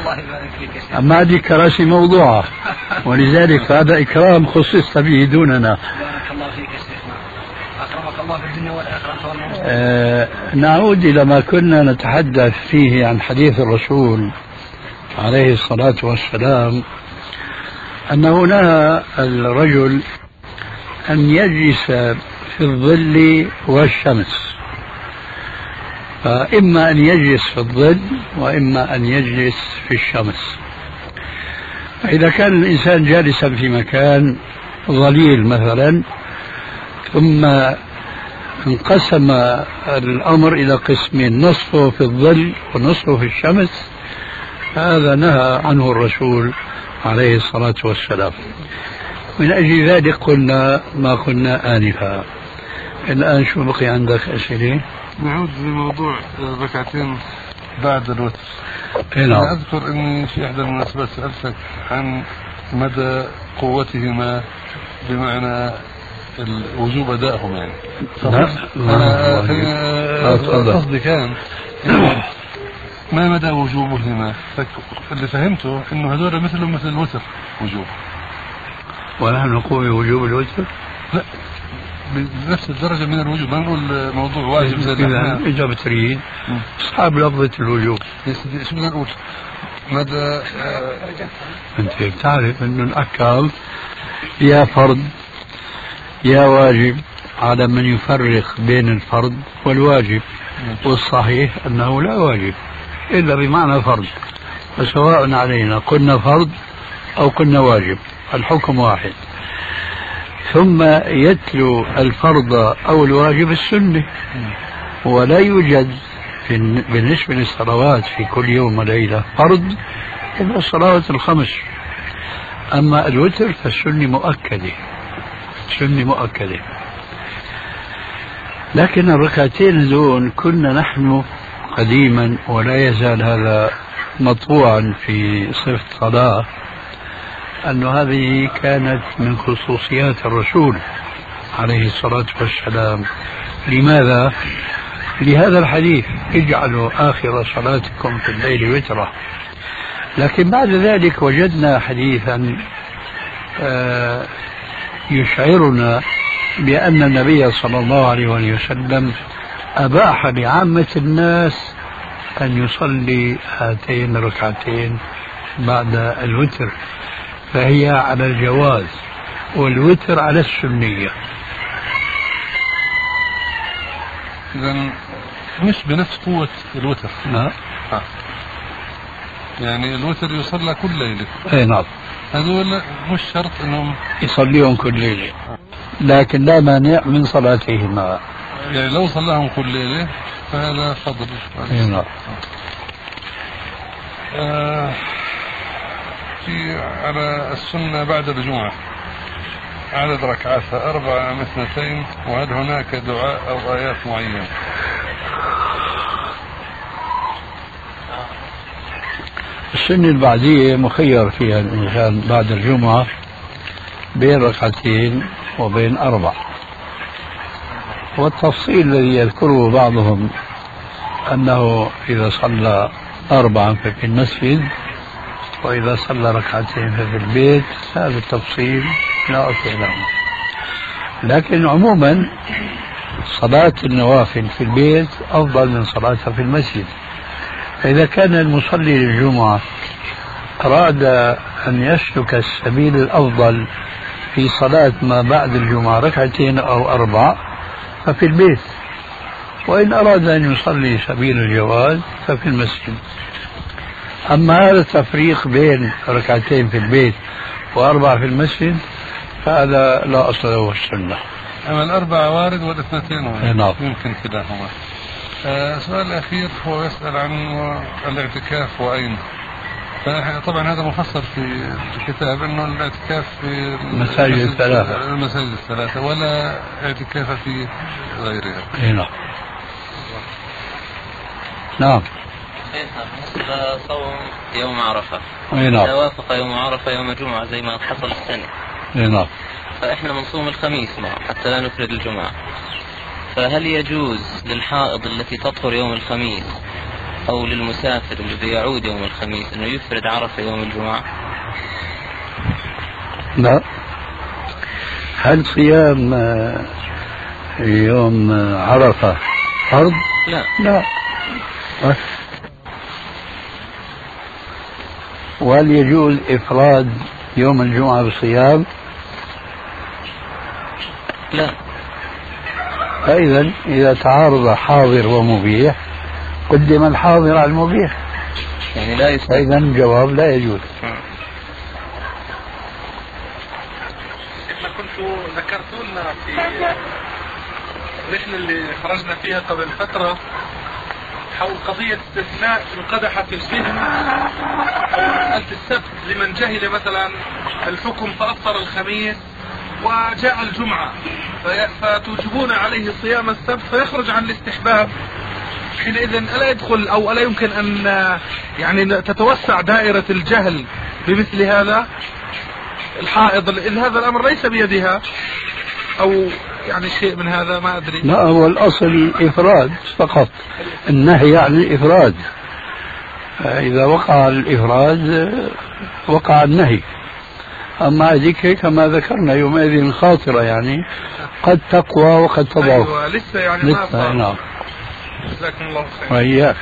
الله يبارك فيك يا شيخ. أما هذه كراسي موضوعة، ولذلك هذا إكرام خصصت به دوننا. بارك الله فيك يا شيخنا، أكرمك الله في الدنيا والآخرة. نعود إلى ما كنا نتحدث فيه عن حديث الرسول عليه الصلاة والسلام، أنه نهى الرجل أن يجلس في الظل والشمس، فإما أن يجلس في الظل وإما أن يجلس في الشمس. فإذا كان الإنسان جالسا في مكان ظليل مثلا، ثم انقسم الأمر إلى قسمين، نصفه في الظل ونصفه في الشمس، هذا نهى عنه الرسول عليه الصلاة والسلام. من أجل ذلك قلنا ما قلنا آنفا. الآن شو بقي عندك أسئلة؟ نعود لموضوع ركعتين بعد الوتر. أنا أذكر أني في إحدى المناسبات سألتك عن مدى قوتهما، بمعنى وجوب أدائهم يعني. قصدي كان ما مدى وجوبهما؟ اللي فهمته أنه هذول مثل الوتر وجوب. ونحن نقول بوجوب الوتر؟ لا، بنفس الدرجة من الوجوب. ما نقول موضوع واجب زي إذا إجابة تريد أصحاب لفظة الوجوب. شو بدنا نقول؟ مدى أنت تعرف أن الأحكام يا فرض يا واجب على من يفرق بين الفرض والواجب، والصحيح أنه لا واجب إلا بمعنى فرض، فسواء علينا قلنا فرض أو قلنا واجب الحكم واحد. ثم يتلو الفرض أو الواجب السنة، ولا يوجد بالنسبة للصلوات في كل يوم وليلة فرض إلا الصلوات الخمس. أما الوتر فالسنة مؤكدة، سنة مؤكدة. لكن الركعتين دون كنا نحن قديما، ولا يزال هذا مطبوعا في صفة صلاة، أن هذه كانت من خصوصيات الرسول عليه الصلاة والسلام. لماذا؟ لهذا الحديث: اجعلوا آخر صلاتكم في الليل وترا. لكن بعد ذلك وجدنا حديثا يشعرنا بأن النبي صلى الله عليه وسلم أباح لعامة الناس أن يصلي هاتين الركعتين بعد الوتر، فهي على الجواز والوتر على السنية. إذن مش بنفس قوة الوتر. يعني الوتر يصلى كل ليلة. اي نعم. هذول مش شرط انهم يصليهم كل ليلة، لكن لا مانع من صلاتهما. يعني لو صلاهم كل ليلة فهذا فضل. اي نعم. في على السنة بعد الجمعة عدد ركعاتها 4 أم 2، وهل هناك دعاء أو آيات معينة؟ السنة البعدية مخير فيها الإنسان بعد الجمعة بين ركعتين وبين 4، والتفصيل الذي يذكره بعضهم أنه إذا صلى 4 ففي المسجد، وإذا صلى ركعتين ففي البيت. هذا التفصيل لا أصل له، لكن عموما صلاة النوافل في البيت أفضل من صلاتها في المسجد. فإذا كان المصلي للجمعة أراد أن يسلك السبيل الأفضل في صلاة ما بعد الجمعة 2 أو 4 ففي البيت، وإن أراد أن يصلي سبيل الجواز ففي المسجد. أما هذا التفريق بين 2 في البيت و4 في المسجد فهذا لا أصل له السنة. أما 4 وارد وال2 وارد. نعم. يمكن كلاهما. السؤال الأخير هو يسأل عن الاعتكاف وأين. طبعا هذا مفصل في الكتاب أنه الاعتكاف في المساجد الثلاثة ولا اعتكاف في غيرها. نعم. نعم. بالنسبة صوم يوم عرفة، نعم. إذا وافق يوم عرفة يوم الجمعة زي ما حصل السنة، نعم، فإحنا بنصوم الخميس معه حتى لا نفرد الجمعة. فهل يجوز للحائض التي تطهر يوم الخميس أو للمسافر الذي يعود يوم الخميس أنه يفرد عرفة يوم الجمعة؟ لا. هل صيام يوم عرفة فرض؟ لا. وهل يجوز إفراد يوم الجمعة بالصيام؟ لا. فإذا إذا تعارض حاضر ومبيح قدم الحاضر على المبيح، يعني لا يستطيع. فإذا الجواب لا يجوز. كنتوا ذكرتوا لنا في الرحلة اللي خرجنا فيها قبل فترة حول قضية استثناء القدح في الفهم أو مسألة السبت لمن جهل مثلا الحكم فأفطر الخميس وجاء الجمعة فتوجبون عليه صيام السبت فيخرج عن الاستحباب، حينئذ ألا يدخل أو ألا يمكن أن يعني تتوسع دائرة الجهل بمثل هذا الحائض إذ هذا الأمر ليس بيدها أو يعني شيء من هذا ما أدري. لا، هو الأصل الإفراد فقط، النهي عن الإفراد. إذا وقع الإفراد وقع النهي. أما هذيك كما ذكرنا يومئذ خاطرة، يعني قد تقوى وقد تضعف. أيوة لسه يعني ما صار. نعم. جزاكم الله خير. وإياك.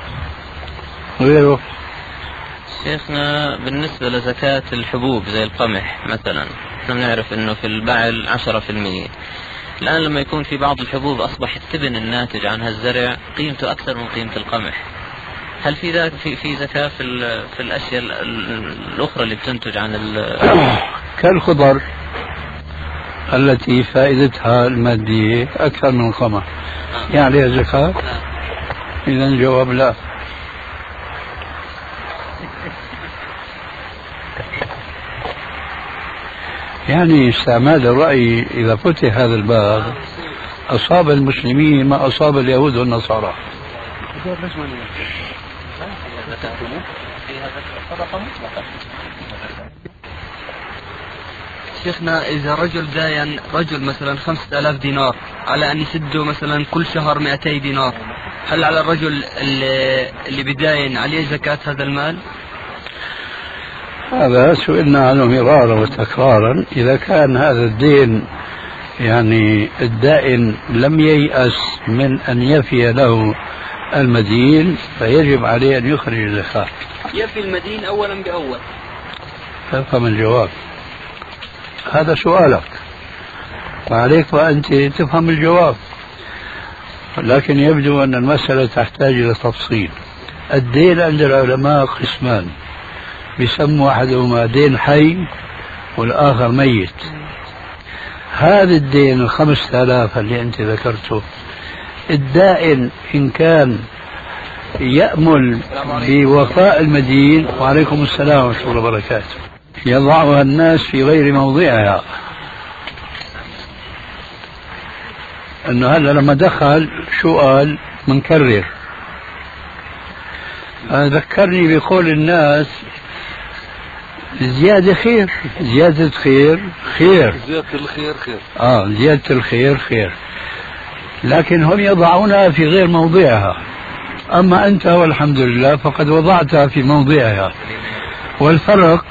غيره شيخنا بالنسبة لزكاة الحبوب زي القمح مثلا، احنا بنعرف انه في البعل 10%. الآن لما يكون في بعض الحبوب أصبح التبن الناتج عنها الزرع قيمته أكثر من قيمة القمح، هل في ذلك في زكاة في الأشياء الأخرى اللي بتنتج عن كالخضر التي فائدتها المادية أكثر من القمح يعني عليها زكاة؟ إذا الجواب لا. يعني استعمال الرأي إذا فتح هذا الباب أصاب المسلمين ما أصاب اليهود والنصارى. شيخنا إذا رجل داين رجل مثلا 5000 دينار على أن يسده مثلا كل شهر 200 دينار، هل على الرجل اللي بداين عليه زكاة هذا المال؟ هذا سئلنا عنه مرارا وتكرارا. إذا كان هذا الدين يعني الدائن لم ييأس من أن يفي له المدين فيجب عليه أن يخرج الزكاة. يفي المدين أولا بأول. تفهم الجواب؟ هذا سؤالك وعليك وأنت تفهم الجواب، لكن يبدو أن المسألة تحتاج إلى تفصيل. الدين عند العلماء قسمان، بيسموا أحدهما دين حي والآخر ميت. هذا الدين 5000 اللي أنت ذكرته، الدائن إن كان يأمل بوفاء المدين، وعليكم السلام ورحمة الله وبركاته، يضعها الناس في غير موضعها. أنه هلا لما دخل شو قال؟ منكرر. ذكرني بقول الناس زيادة خير، زيادة خير خير، زيادة الخير خير. زيادة الخير خير، لكن هم يضعونها في غير موضعها. أما أنت والحمد لله فقد وضعتها في موضعها. والفرق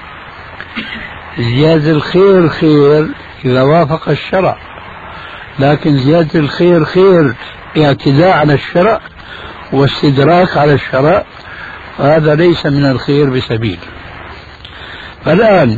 زيادة الخير خير إذا وافق الشرع، لكن زيادة الخير خير اعتداء على الشرع واستدراك على الشرع، هذا ليس من الخير بسبيل. فالآن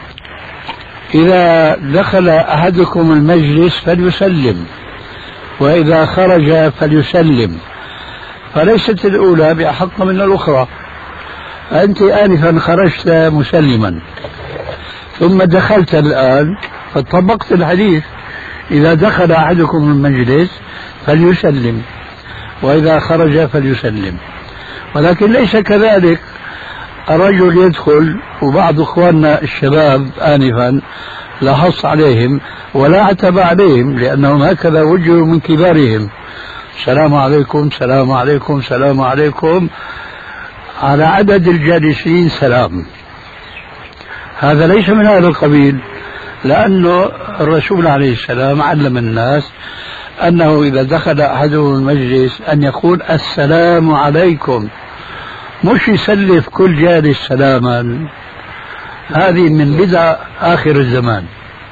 إذا دخل أحدكم المجلس فليسلم، وإذا خرج فليسلم، فليست الأولى بأحق من الأخرى. أنت آنفا خرجت مسلما ثم دخلت الآن فطبقت الحديث، إذا دخل أحدكم المجلس فليسلم وإذا خرج فليسلم. ولكن ليس كذلك، الرجل يدخل وبعض إخواننا الشباب آنفا لاحظت عليهم ولا عتب عليهم لأنهم هكذا وجهوا من كبارهم، السلام عليكم السلام عليكم السلام عليكم، على عدد الجالسين سلام. هذا ليس من هذا القبيل، لأنه الرسول عليه السلام علم الناس أنه إذا دخل أحدهم المجلس أن يقول السلام عليكم، مش يسلف كل جالس سلاما. هذه من بدع آخر الزمان.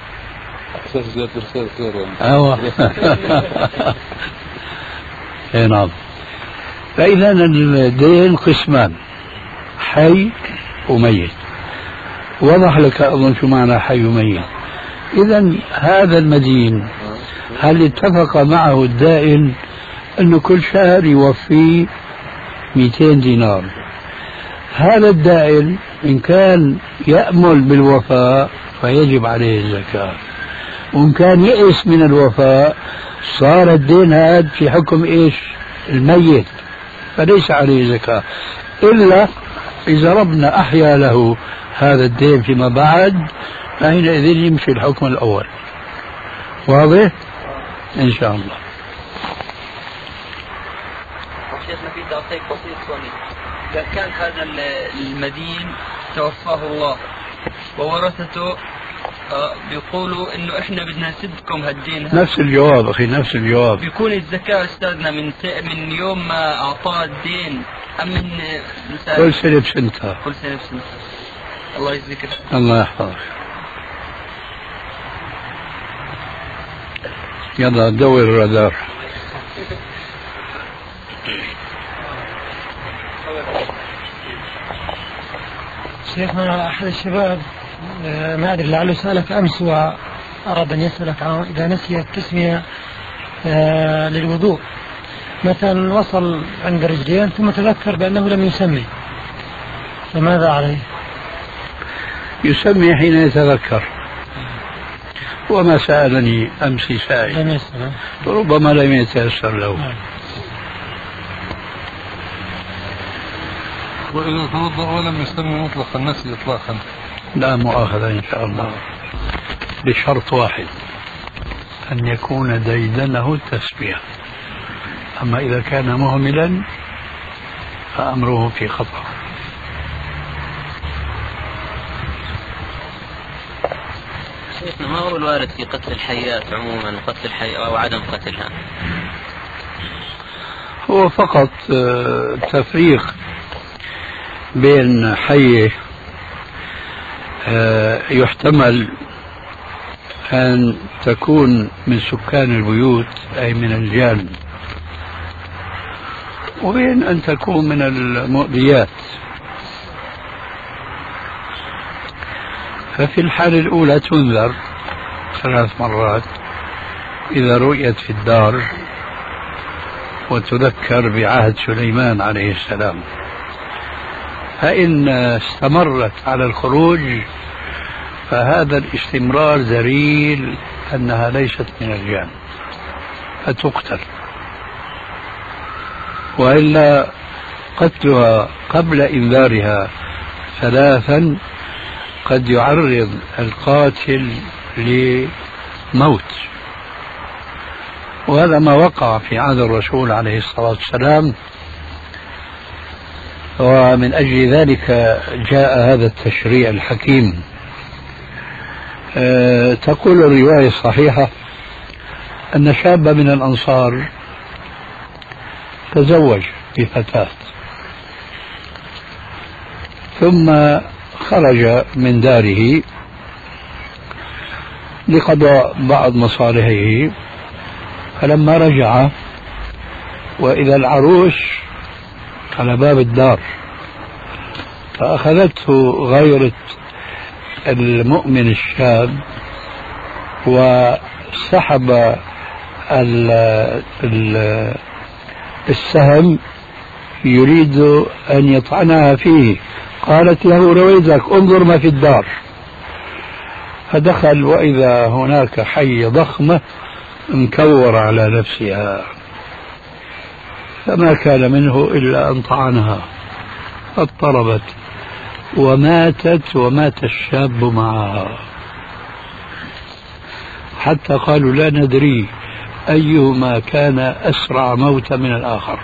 أيوة. نعم. فإذا الدين قسمان، حي وميت. وضح لك أظن شو معنى حي وميت. إذا هذا المدين هل اتفق معه الدائن أنه كل شهر يوفي 200 دينار؟ هذا الدائن إن كان يأمل بالوفاء فيجب عليه الزكاة، وإن كان يئس من الوفاء صار الدين هذا في حكم إيش؟ الميت، فليس عليه زكاة، إلا إذا ربنا أحيا له هذا الدين فيما بعد، فحينئذ يمشي الحكم الأول. واضح؟ إن شاء الله. شيخنا في تعطيك بسيط صغير. إذا كان هذا المدين توفاه الله وورثته بيقولوا إنه إحنا بدنا نسدكم هالدين، نفس الجواب أخي، نفس الجواب. بيكون الزكاة أستاذنا من يوم ما أعطاه الدين أم من كل سنة بسنتها؟ كل سنة بسنتها. الله يجزيك. الله يحفظك. يلا دور الرادار. شيخنا أحد الشباب ما أدري لعله سألك أمس وأراد أن يسألك عن إذا نسي التسمية للوضوء، مثلا وصل عند رجلين ثم تذكر بأنه لم يسمي، فماذا عليه؟ يسمي حين يتذكر. وما سألني أمس سائل ربما لم يتيسر له. وإذا توضأ ولم يسمي مطلقا نسي إطلاقا لا مؤاخذة إن شاء الله، بشرط واحد، أن يكون ديدنه التسمية. أما إذا كان مهملا فأمره في خطأ. شيخنا ما هو الوارد في قتل الحيات عموما وقتل الحياة أو عدم قتلها؟ هو فقط تفريق بين حية يحتمل أن تكون من سكان البيوت أي من الجان، وبين أن تكون من المؤذيات. ففي الحالة الأولى تنذر 3 مرات إذا رؤيت في الدار، وتذكر بعهد سليمان عليه السلام. فإن استمرت على الخروج فهذا الاستمرار دليل أنها ليست من الجان فتقتل، وإلا قتلها قبل إنذارها 3 قد يعرض القاتل لموت. وهذا ما وقع في عهد الرسول عليه الصلاة والسلام، ومن أجل ذلك جاء هذا التشريع الحكيم. تقول الرواية الصحيحة أن شابا من الأنصار تزوج بفتاة، ثم خرج من داره لقضاء بعض مصالحه، فلما رجع وإذا العروس على باب الدار، فأخذته غيرة المؤمن الشاب وسحب السهم يريد أن يطعنها فيه. قالت له رويدك انظر ما في الدار، فدخل وإذا هناك حية ضخمة مكورة على نفسها، فما كان منه إلا أن طعنها فاضطربت وماتت، ومات الشاب معها، حتى قالوا لا ندري أيهما كان أسرع موتا من الآخر.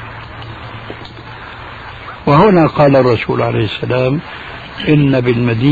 وهنا قال الرسول عليه السلام إن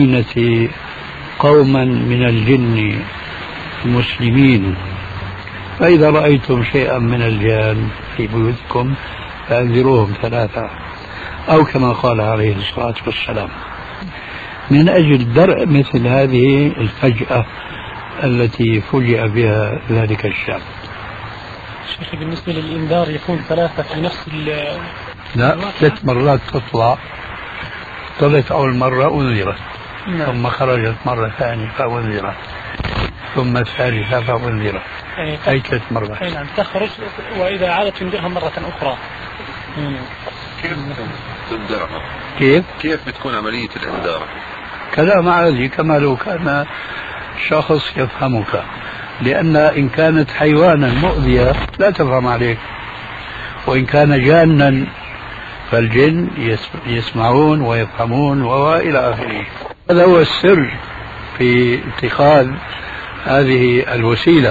بالمدينة قوما من الجن مسلمين فإذا رأيتم شيئا من الجان في بيوتكم فأنذروهم 3 أو كما قال عليه الصلاة والسلام، من أجل درء مثل هذه الفجأة التي فجأ بها ذلك الشاب. شيخي بالنسبة للإنذار يكون 3 في نفس لا، 3 مرات تطلع، طلعت أول مرة أنذرت، ثم خرجت مرة ثانية فأنذرت، ثم الثالثة فأنذرت، أي 3 مرات. نعم، تخرج وإذا عادت تنذرها مرة أخرى. كيف تنذرها؟ كيف بتكون عملية الإنذار؟ كلام عادي كما لو كان شخص يفهمك، لأن إن كانت حيوانا مؤذية لا تفهم عليك، وإن كان جانا فالجن يسمعون ويفهمون وإلى آخره. هذا هو السر في اتخاذ هذه الوسيلة،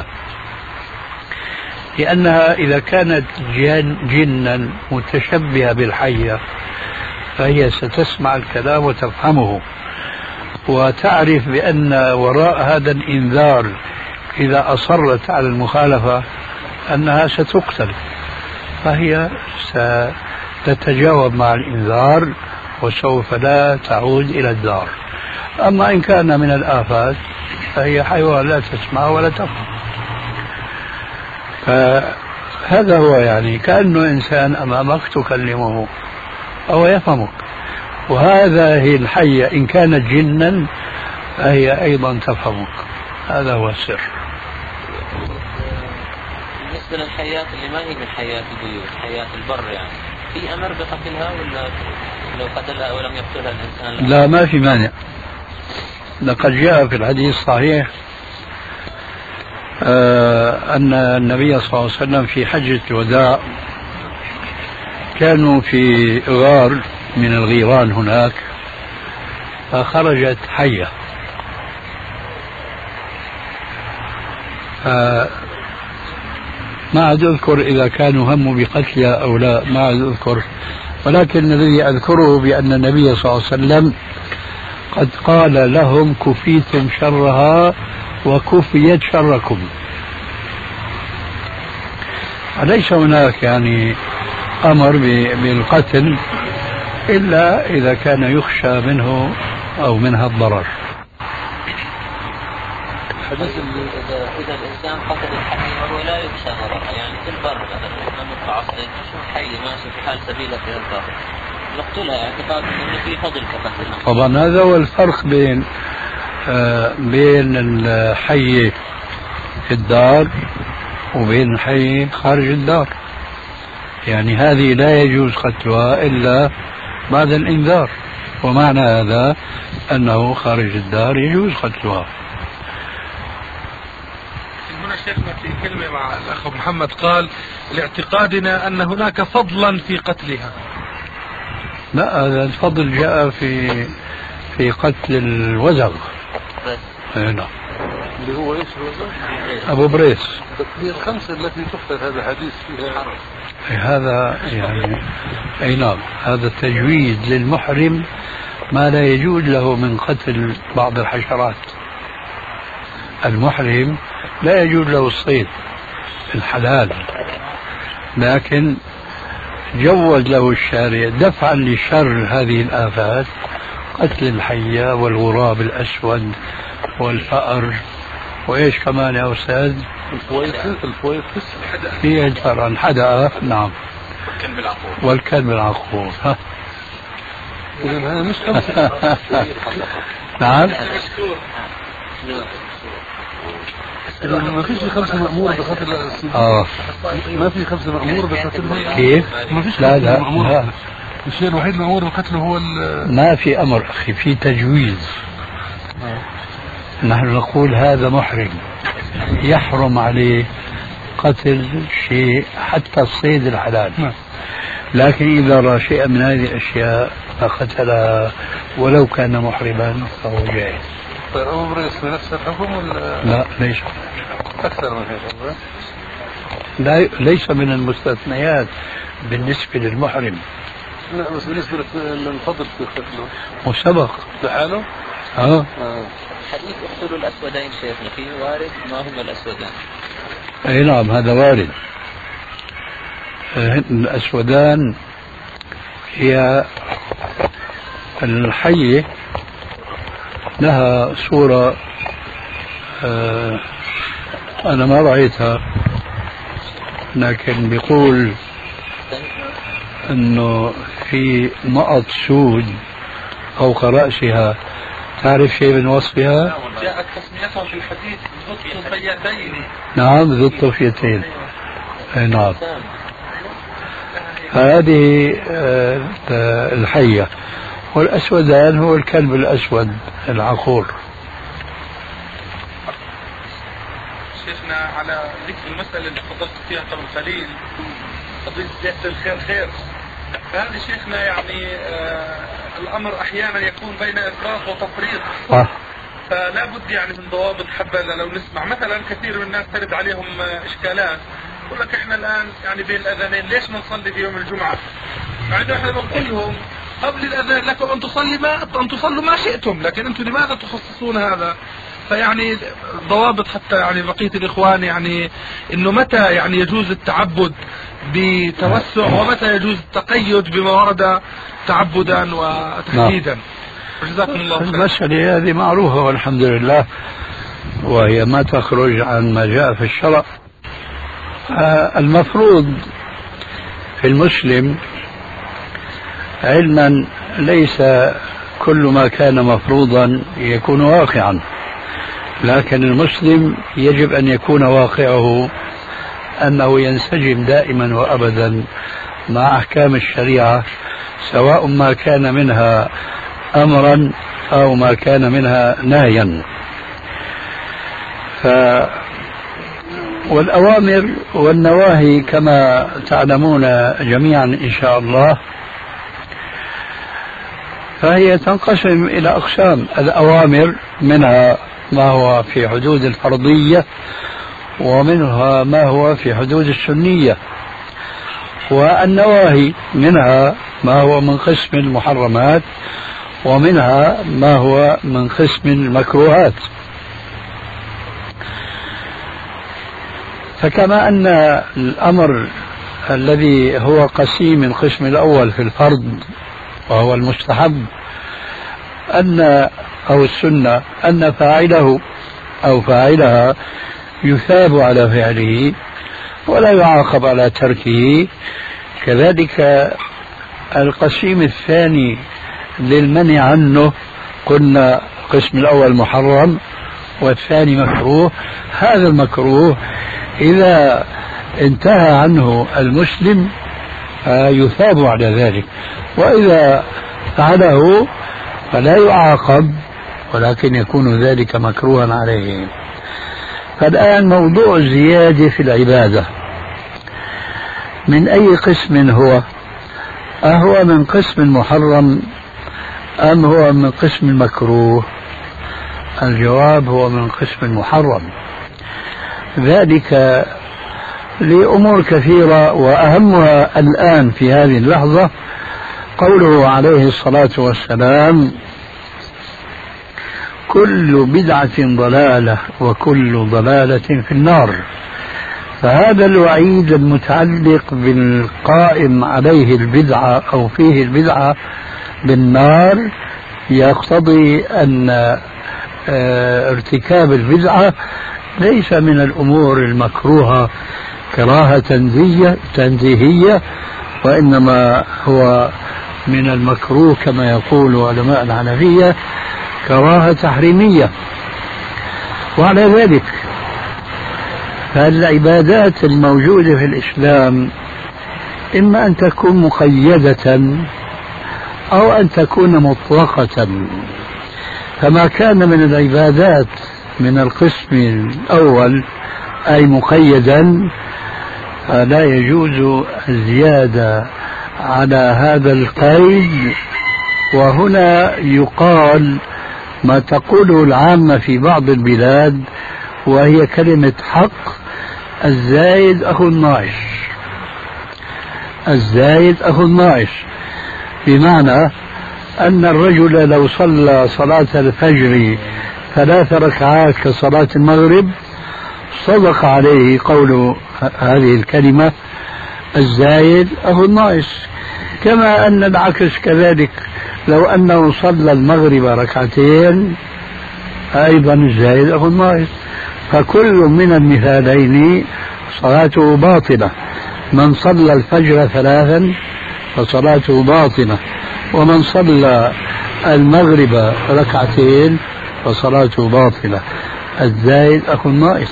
لأنها إذا كانت جنا متشبهة بالحية فهي ستسمع الكلام وتفهمه، وتعرف بأن وراء هذا الإنذار إذا أصرت على المخالفة أنها ستقتل، فهي ستتجاوب مع الإنذار وسوف لا تعود إلى الدار. أما إن كان من الآفات فهي حيوان لا تسمع ولا تفهم. فهذا هو يعني كأنه إنسان أمامك تكلمه أو يفهمك، وهذا هي الحية إن كانت جنا فهي أيضا تفهمك. هذا هو السر. بالنسبة للحيات اللي ما هي من حيات البيوت، حيات البر، يعني في أمر بقتلها ولا لو قتلها ولم يقتلها الإنسان؟ لا، ما في مانع. لقد جاء في الحديث الصحيح أن النبي صلى الله عليه وسلم في حجة الوداع كانوا في غار من الغيران هناك، فخرجت حية، ما عاد أذكر إذا كانوا هموا بقتلها أو لا، ما عاد أذكر، ولكن الذي أذكره بأن النبي صلى الله عليه وسلم قد قال لهم كفيتم شرها وكفيت شركم. ليس هناك يعني أمر بالقتل إلا إذا كان يخشى منه أو منها الضرر. إذا الإنسان قتل الحية وهو لا يخشى ضررها، يعني في البر مثلا احنا نطلع عصرين نشوف حية ماشي في حال سبيلة في البر نقتلها اعتقاد انه في فضل كقتلها. طبعا هذا هو الفرق بين الحية في الدار وبين الحية خارج الدار. يعني هذه لا يجوز قتلها إلا بعد الإنذار، ومعنى هذا أنه خارج الدار يجوز قتلها. هنا شيخنا في كلمة مع الأخ محمد قال لاعتقادنا أن هناك فضلا في قتلها. لا، هذا الفضل جاء في قتل الوزغ. نعم. اللي هو ايش أبو بريس. هي الخمسة التي تقتل هذا حديث فيها. هذا يعني أي نعم، هذا التجويد للمحرم ما لا يجوز له من قتل بعض الحشرات. المحرم لا يجوز له الصيد الحلال، لكن جوز له الشارع دفعا لشر هذه الآفات قتل الحية والغراب الأسود والفأر وإيش كمان يا أستاذ؟ الفويفس هي الحدقة. نعم. والكلب العقور. إذن هذا مش خمسة. نعم. ما فيش 5 مأمور بقتل ما في 5 مأمور بقتلها. كيف؟ ما فيش. لا. الشيء الوحيد المأمور بقتله هو ما في أمر أخي، في تجويز. نحن نقول هذا محرم يحرم عليه قتل شيء حتى الصيد الحلال، لكن إذا رأى شيئا من هذه الأشياء فقتلها ولو كان محرما فهو جائز. طيب أبو بريس بنفس الحكم ولا؟ لا، ليس أكثر من هيك. لا، ليس من المستثنيات بالنسبة للمحرم. لا، بس بالنسبة للفضل في قتله وسبق لحاله. حديث اقتلوا الأسودين شيخنا فيه وارد، ما هم الأسودين؟ أي نعم هذا وارد. الأسودان هي الحية لها صورة أنا ما رأيتها، لكن بيقول أنه في نقط سود فوق رأسها. تعرف شيء من وصفها؟ جاءت تسميتها في الحديث ذو الطفيتين. نعم ذو الطفيتين. نعم هذه الحية. والأسودان هو الكلب الأسود العقور. شيخنا على ذكر المسألة اللي تفضلت فيها قبل قليل قضية زيادة الخير خير، فهذا شيخنا يعني الأمر أحيانا يكون بين إفراط وتفريط. فلا بد يعني من ضوابط حبذا. لو نسمع مثلا كثير من الناس ترد عليهم إشكالات، يقول لك إحنا الآن يعني بين الأذانين ليش ما نصلي في يوم الجمعة؟ مع إنه إحنا بنقول لهم قبل الأذان لكم أن تصلوا ما شئتم، لكن أنتم لماذا تخصصون هذا؟ فيعني ضوابط حتى يعني بقية الإخوان يعني إنه متى يعني يجوز التعبد بتوسع ومتى يجوز التقيد بما ورد تعبدا وتحديدا. جزاكم الله خير. المسألة هذه معروفة والحمد لله، وهي ما تخرج عن ما جاء في الشرع. المفروض في المسلم علما ليس كل ما كان مفروضا يكون واقعا، لكن المسلم يجب أن يكون واقعه أنه ينسجم دائما وأبدا مع أحكام الشريعة، سواء ما كان منها أمرا أو ما كان منها نهيا. والأوامر والنواهي كما تعلمون جميعا إن شاء الله فهي تنقسم إلى أقسام. الأوامر منها ما هو في حدود الفرضية، ومنها ما هو في حدود السنية، والنواهي منها ما هو من قسم المحرمات، ومنها ما هو من قسم المكروهات. فكما أن الأمر الذي هو قسيم القسم الأول في الفرض وهو المستحب أو السنة أن فاعله أو فاعلها يثاب على فعله ولا يعاقب على تركه، كذلك القسيم الثاني للمنع عنه قلنا القسم الأول محرم والثاني مكروه. هذا المكروه إذا انتهى عنه المسلم يثاب على ذلك، وإذا فعله فلا يعاقب ولكن يكون ذلك مكروها عليه. فالآن موضوع الزيادة في العبادة من أي قسم هو؟ أهو من قسم المحرم أم هو من قسم المكروه؟ الجواب هو من قسم المحرم، ذلك لأمور كثيرة، وأهمها الآن في هذه اللحظة قوله عليه الصلاة والسلام: كل بدعة ضلالة وكل ضلالة في النار. فهذا الوعيد المتعلق بالقائم عليه البدعة أو فيه البدعة بالنار يقتضي أن ارتكاب البدعة ليس من الأمور المكروهة كراهة تنزيهية، وإنما هو من المكروه كما يقول علماء الحنفية كراهة تحريمية. وعلى ذلك فالعبادات الموجودة في الإسلام إما أن تكون مقيدة أو أن تكون مطلقة. فما كان من العبادات من القسم الأول أي مقيدا فلا يجوز الزيادة على هذا القيد. وهنا يقال ما تقوله العامة في بعض البلاد، وهي كلمة حق: الزايد أخو الناقص. الزايد أخو الناقص بمعنى أن الرجل لو صلى صلاة الفجر 3 ركعات كصلاة المغرب، صدق عليه قول هذه الكلمة الزايد أخو الناقص. كما أن العكس كذلك، لو أنه صلى المغرب ركعتين أيضا الزايد أخو الناقص. فكل من المثالين صلاته باطلة. من صلى الفجر 3 فصلاته باطلة، ومن صلى المغرب ركعتين فصلاته باطلة. الزايد أخو الناقص.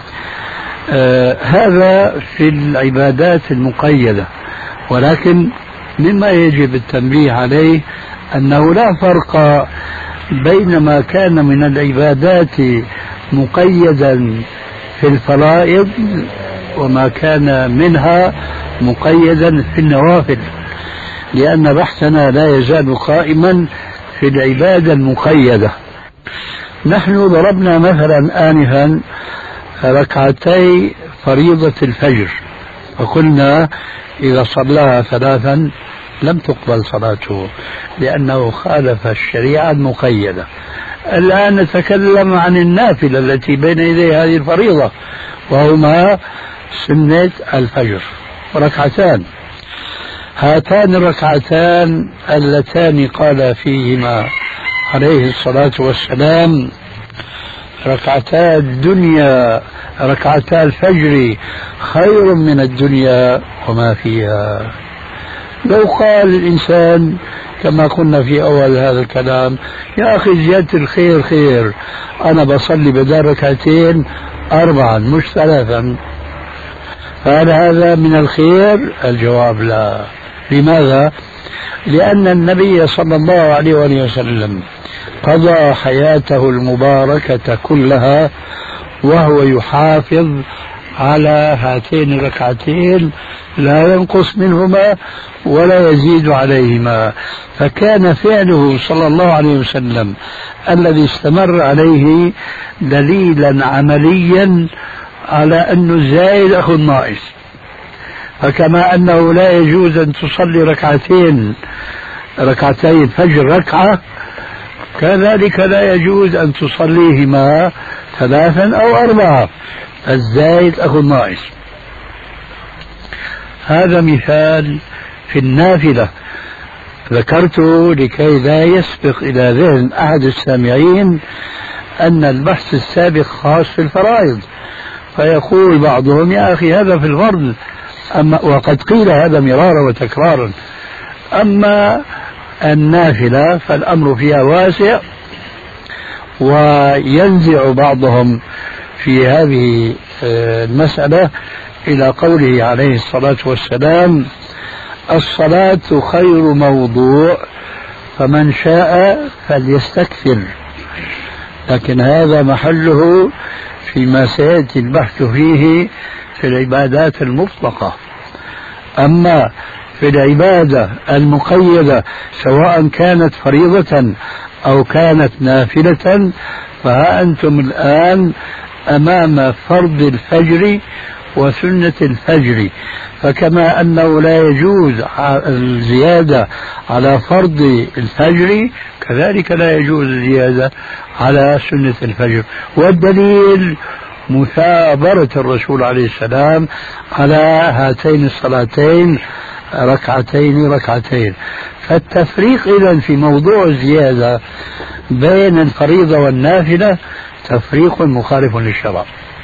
هذا في العبادات المقيدة. ولكن مما يجب التنبيه عليه أنه لا فرق بين ما كان من العبادات مقيدا في الفرائض وما كان منها مقيدا في النوافل، لأن بحثنا لا يزال قائما في العبادة المقيدة. نحن ضربنا مثلا آنفا ركعتي فريضة الفجر، فقلنا إذا صلاها 3 لم تقبل صلاته لأنه خالف الشريعة المقيدة. الآن نتكلم عن النافلة التي بين يدي هذه الفريضة، وهما سنة الفجر 2 هاتان الركعتان اللتان قال فيهما عليه الصلاة والسلام ركعتا الدنيا ركعتا الفجر خير من الدنيا وما فيها. لو قال الإنسان كما قلنا في أول هذا الكلام يا أخي زيادة الخير خير، أنا بصلي بدل 2 4 مش 3، فهل هذا من الخير؟ الجواب لا. لماذا؟ لأن النبي صلى الله عليه وسلم قضى حياته المباركة كلها وهو يحافظ على هاتين الركعتين، لا ينقص منهما ولا يزيد عليهما. فكان فعله صلى الله عليه وسلم الذي استمر عليه دليلا عمليا على أن الزائد أخو الناقص. فكما أنه لا يجوز أن تصلي ركعتي الفجر ركعة، كذلك لا يجوز أن تصليهما 3 أو 4. الزائد أخو الناقص. هذا مثال في النافلة ذكرته لكي لا يسبق إلى ذهن أحد السامعين أن البحث السابق خاص في الفرائض، فيقول بعضهم يا أخي هذا في الفرض، وقد قيل هذا مرارا وتكرارا. أما النافلة فالأمر فيها واسع، وينزع بعضهم في هذه المسألة إلى قوله عليه الصلاة والسلام الصلاة خير موضوع فمن شاء فليستكثر. لكن هذا محله فيما سيأتي البحث فيه في العبادات المطلقة. أما في العبادة المقيدة سواء كانت فريضة أو كانت نافلة، فها أنتم الآن أمام فرض الفجر وسنة الفجر. فكما أنه لا يجوز الزيادة على فرض الفجر، كذلك لا يجوز الزيادة على سنة الفجر. والدليل مثابرة الرسول عليه السلام على هاتين الصلاتين ركعتين. فالتفريق إذن في موضوع الزيادة بين الفريضة والنافلة تفريق مخالف للشرع.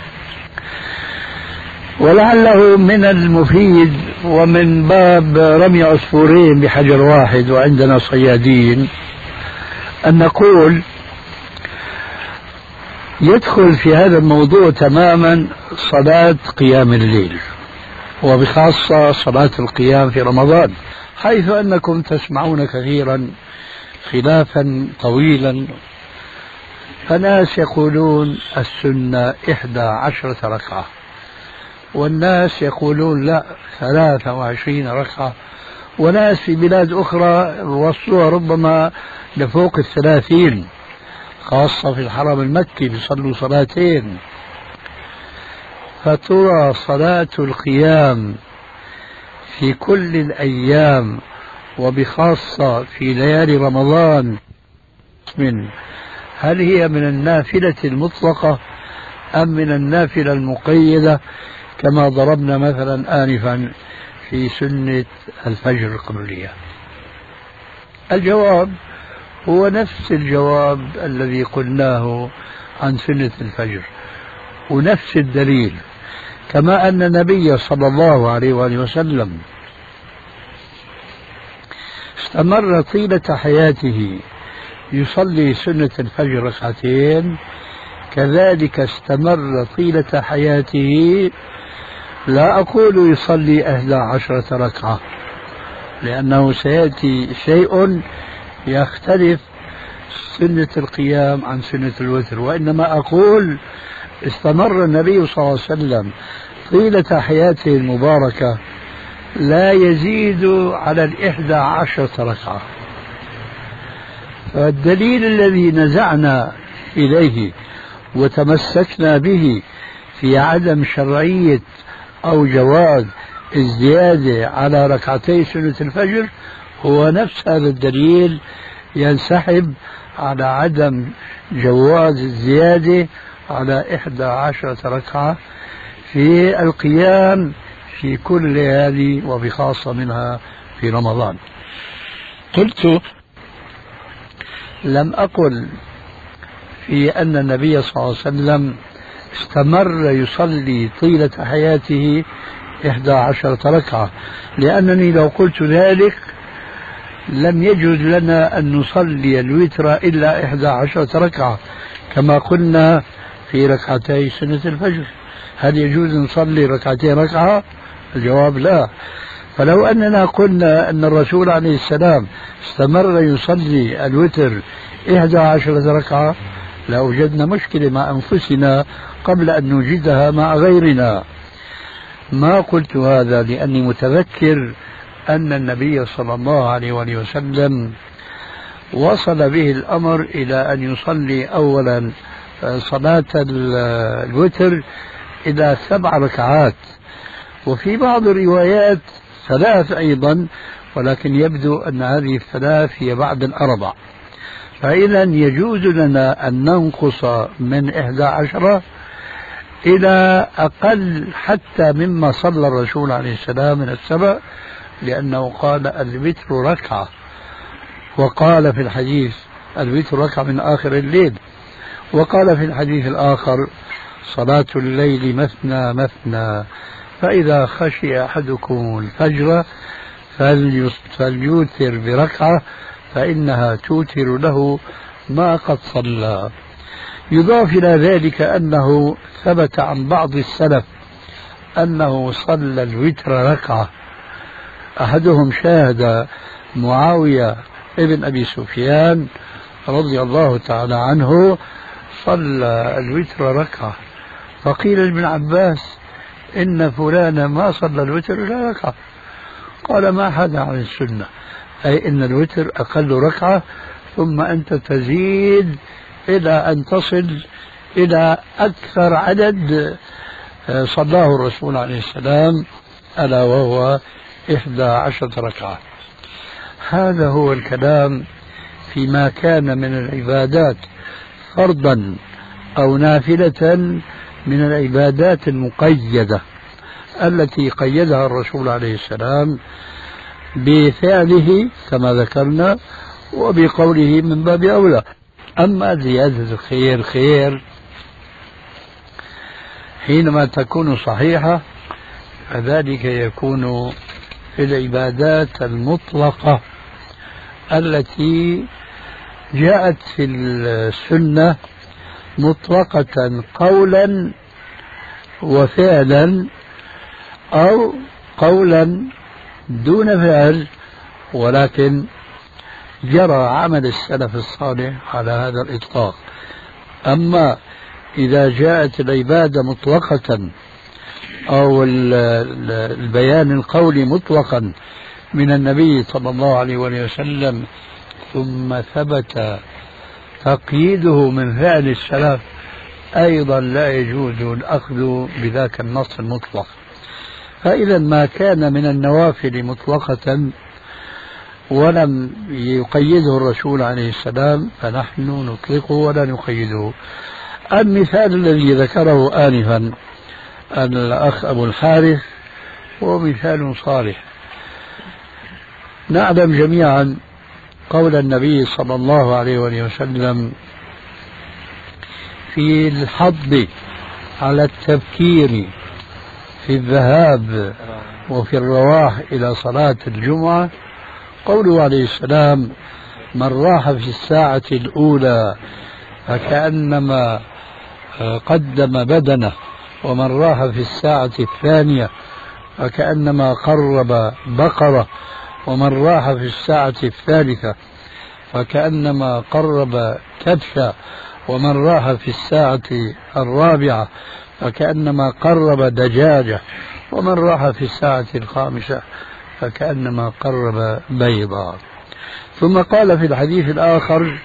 ولعله من المفيد ومن باب رمي عصفورين بحجر واحد وعندنا صيادين أن نقول يدخل في هذا الموضوع تماما صلاة قيام الليل، وبخاصة صلاة القيام في رمضان، حيث أنكم تسمعون كثيرا خلافا طويلا. فناس يقولون السنة 11 ركعة، والناس يقولون لا 23 ركعة، وناس في بلاد أخرى وصلوا ربما لفوق 30، خاصة في الحرم المكي بيصلوا 2. فترى صلاة القيام في كل الأيام وبخاصة في ليالي رمضان هل هي من النافلة المطلقة أم من النافلة المقيدة كما ضربنا مثلا آنفا في سنة الفجر القبلية؟ الجواب هو نفس الجواب الذي قلناه عن سنة الفجر ونفس الدليل، كما أن النبي صلى الله عليه وآله وسلم استمر طيلة حياته يصلي سنة الفجر ركعتين، كذلك استمر طيلة حياته لا أقول يصلي 11 ركعة، لأنه سيأتي شيء يختلف سنة القيام عن سنة الوتر، وإنما أقول استمر النبي صلى الله عليه وسلم طيلة حياته المباركة لا يزيد على 11 ركعة. فالدليل الذي نزعنا إليه وتمسكنا به في عدم شرعية أو جواز الزيادة على ركعتي سنة الفجر هو نفس هذا الدليل ينسحب على عدم جواز الزيادة على 11 ركعة في القيام في كل ليالي وبخاصة منها في رمضان. قلت لم أقل في أن النبي صلى الله عليه وسلم استمر يصلي طيلة حياته 11 ركعة، لأنني لو قلت ذلك لم يجوز لنا أن نصلي الوتر إلا 11 ركعة كما قلنا في ركعتي سنة الفجر. هل يجوز نصلي ركعتين ركعة؟ الجواب لا. فلو أننا قلنا أن الرسول عليه السلام استمر يصلي الوتر 11 ركعة لوجدنا مشكلة مع أنفسنا قبل أن نوجدها مع غيرنا. ما قلت هذا لأني متذكر أن النبي صلى الله عليه وسلم وصل به الأمر إلى أن يصلي أولا صلاة الوتر إلى 7 ركعات، وفي بعض الروايات 3 أيضا، ولكن يبدو أن هذه 3 هي بعد 4. فإذا يجوز لنا أن ننقص من 11 إلى أقل حتى مما صلى الرسول عليه السلام من 7، لأنه قال الوتر ركعة، وقال في الحديث الوتر ركعة من آخر الليل، وقال في الحديث الآخر صلاة الليل مثنى مثنى، فإذا خشي أحدكم الفجر فليوتر بركعة فإنها توتر له ما قد صلى. يضاف إلى ذلك أنه ثبت عن بعض السلف أنه صلى الوتر ركعة، أحدهم شاهد معاوية ابن أبي سفيان رضي الله تعالى عنه صلى الوتر ركعة، فقيل لابن عباس إن فلانا ما صلى الوتر إلا ركعة، قال ما هذا عن السنة، أي إن الوتر أقل ركعة ثم أنت تزيد إلى أن تصل إلى أكثر عدد صلاه الرسول عليه السلام ألا وهو 11 ركعة. هذا هو الكلام فيما كان من العبادات فرضا أو نافلة من العبادات المقيدة التي قيدها الرسول عليه السلام بفعله كما ذكرنا وبقوله من باب أولى. أما زيادة الخير خير حينما تكون صحيحة فذلك يكون في العبادات المطلقة التي جاءت في السنة مطلقة قولا وفعلا أو قولا دون فعل، ولكن جرى عمل السلف الصالح على هذا الإطلاق. أما إذا جاءت العبادة مطلقة أو البيان القولي مطلقا من النبي صلى الله عليه وسلم ثم ثبت تقييده من فعل السلف أيضا لا يجوز الأخذ بذاك النص المطلق. فإذا ما كان من النوافل مطلقة ولم يقيده الرسول عليه السلام فنحن نطلقه ولا نقيده. المثال الذي ذكره آنفا الأخ أبو الحارث هو مثال صالح. نعلم جميعا قول النبي صلى الله عليه وسلم في الحض على التبكير في الذهاب وفي الرواح إلى صلاة الجمعة، قوله عليه السلام: من راح في الساعة الأولى فكأنما قدم بدنه، ومن راح في الساعة الثانية فكأنما قرب بقرة، ومن راح في الساعة الثالثة فكأنما قرب كبشة، ومن راح في الساعة الرابعة فكأنما قرب دجاجة، ومن راح في الساعة الخامسة فكأنما قرب بيضا. ثم قال في الحديث الآخر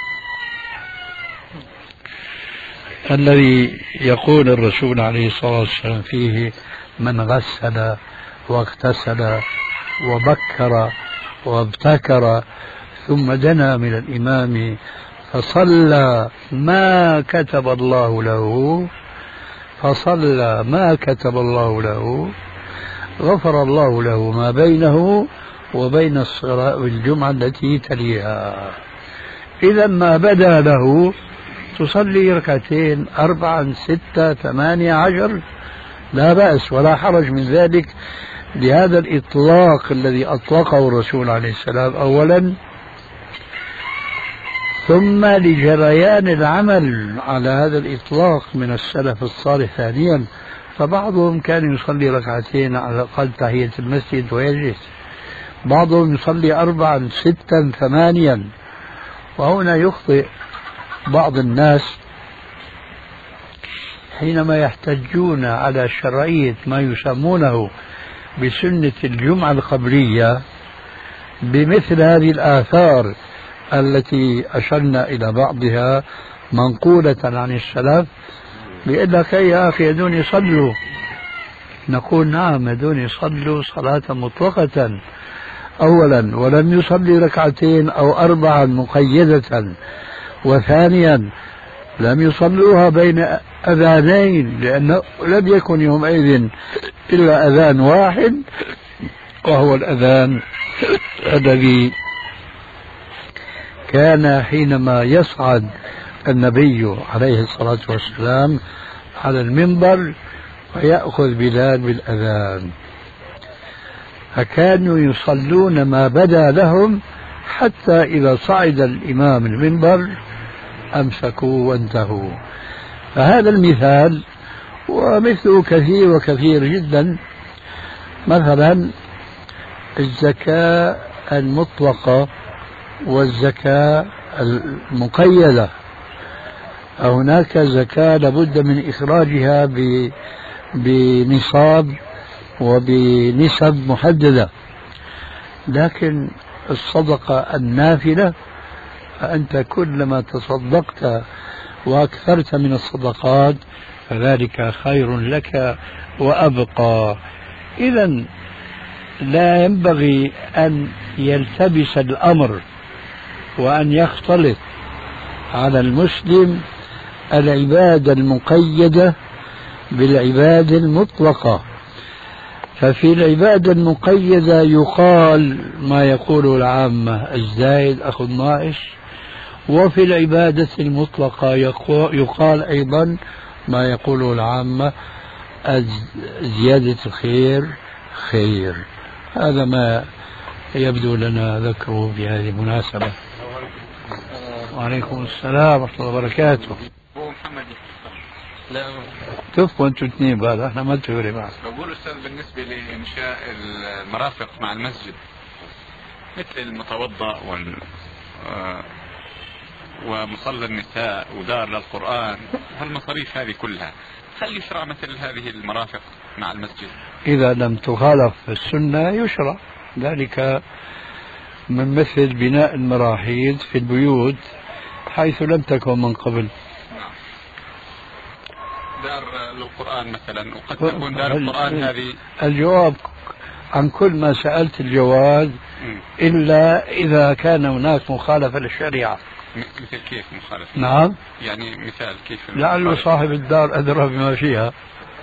الذي يقول الرسول عليه الصلاة والسلام فيه: من غسل واغتسل وبكر وابتكر ثم دنا من الإمام فصلى ما كتب الله له غفر الله له ما بينه وبين الصلاة والجمعة التي تليها. إذا ما بدا له تصلي ركعتين 4 6 8 10 لا بأس ولا حرج من ذلك، لهذا الإطلاق الذي أطلقه الرسول عليه السلام أولا، ثم لجريان العمل على هذا الإطلاق من السلف الصالح ثانيا. فبعضهم كان يصلي ركعتين على الأقل تحية المسجد ويجلس، بعضهم يصلي 4 6 8. وهنا يخطئ بعض الناس حينما يحتجون على شرعية ما يسمونه بسنة الجمعة القبلية بمثل هذه الآثار التي أشرنا إلى بعضها منقولة عن السلف، بيقول لك: يا أخي هذول يصلوا. نقول: نعم، هذول يصلوا صلاة مطلقة أولا، ولم يصلي ركعتين أو 4 مقيدة، وثانيا لم يصلوها بين أذانين، لأنه لم يكن يومئذ إلا أذان واحد، وهو الأذان الذي كان حينما يصعد النبي عليه الصلاة والسلام على المنبر ويأخذ بلال بالأذان، فكانوا يصلون ما بدا لهم حتى إذا صعد الإمام المنبر أمسكوا وانتهوا. فهذا المثال ومثله كثير وكثير جدا. مثلا الزكاة المطلقة والزكاة المقيدة، هناك زكاة لابد من إخراجها بنصاب وبنسب محددة، لكن الصدقة النافلة فأنت كلما تصدقت وأكثرت من الصدقات فذلك خير لك وأبقى. إذن لا ينبغي أن يلتبس الأمر وأن يختلط على المسلم العبادة المقيدة بالعبادة المطلقة. ففي العبادة المقيدة يقال ما يقوله العامة: الزايد أخو الناقص، وفي العبادة المطلقة يقال أيضا ما يقوله العامة: زيادة الخير خير. هذا ما يبدو لنا ذكره في هذه المناسبة. وعليكم السلام ورحمة الله وبركاته. أبو محمد، لا تفقوا أنتم اثنين بعد، احنا ما نتفرق معك. بقول أستاذ بالنسبة لإنشاء المرافق مع المسجد مثل المتوضأ ومصلى النساء ودار للقرآن، هالمصاريف هذه كلها، هل يشرع مثل هذه المرافق مع المسجد؟ إذا لم تخالف السنة يشرع ذلك، من مثل بناء المراحيض في البيوت حيث لم تكن من قبل. دار للقرآن مثلا، وقد تكون دار القرآن هذه. الجواب عن كل ما سألت الجواز، إلا إذا كان هناك مخالفة للشريعة. مثل كيف مخالفة؟ نعم، يعني مثال كيف؟ لعل صاحب الدار أدرى بما فيها.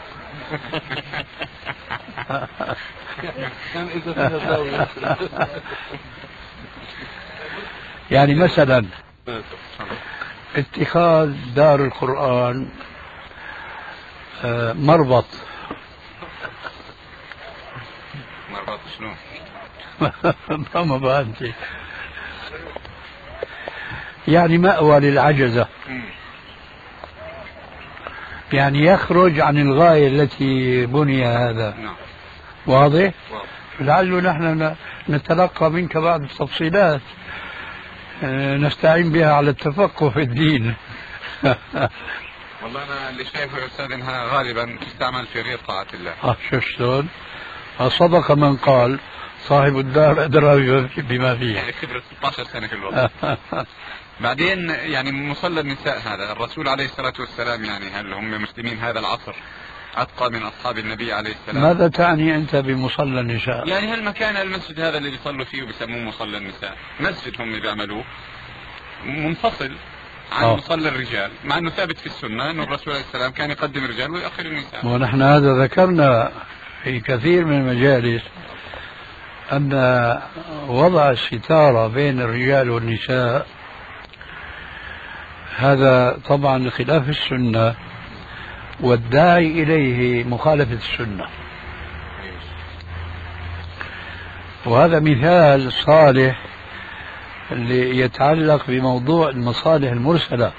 يعني مثلا اتخاذ دار القرآن مربط. مربط شنو؟ ما فهمت. يعني مأوى للعجزة، يعني يخرج عن الغاية التي بني هذا. واضح؟ لعله نحن نتلقى منك بعض التفصيلات نستعين بها على التفقه في الدين. والله أنا اللي شايفه يا أستاذ إنها غالبا تستعمل في غير طاعة الله. شو شلون؟ صدق من قال صاحب الدار أدرى بما فيه. يعني خبرة 16 سنة في الوضع. بعدين يعني مصلى النساء هذا الرسول عليه الصلاة والسلام، يعني هل هم مسلمين هذا العصر أتقى من أصحاب النبي عليه السلام؟ ماذا تعني أنت بمصلى النساء؟ يعني هل مكان المسجد هذا اللي بيصلوا فيه وبيسموه مصلى النساء مسجد هم بيعملوه منفصل عن مصلى الرجال، مع أنه ثابت في السنة أنه الرسول عليه السلام كان يقدم الرجال ويؤخر النساء. ونحن هذا ذكرنا في كثير من المجالس أن وضع الستارة بين الرجال والنساء هذا طبعا خلاف السنة، والداعي إليه مخالفة السنة. وهذا مثال صالح اللي يتعلق بموضوع المصالح المرسلة